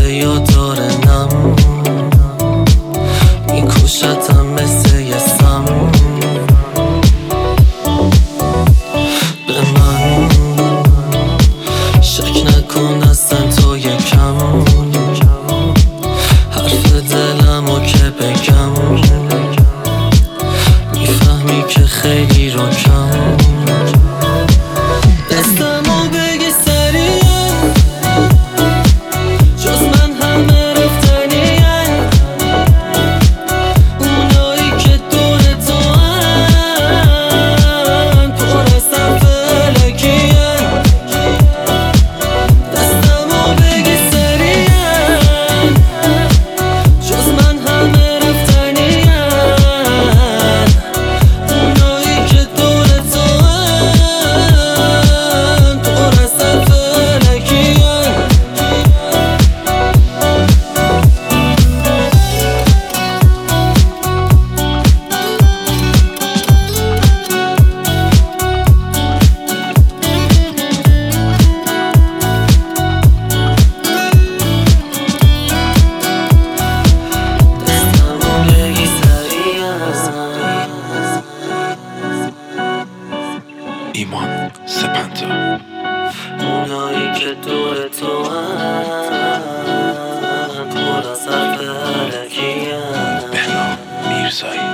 به یاد داره نم میکشتم مثل یه سم. به من شک نکن اصلا تو یکم حرف دلمو که بگم میفهمی که خیلی رو کم. دستمو بگی سریع جز من همه رفتنین اونایی که دور تو هن پر از حرف الکین. دستمو بگی سریع جز من همه رفتنین اونایی که دور تو هن پر از حرف الکین. ایمان سپنتا اونایی که دور تو هن پر از حرف الکین. بهنام میرزایی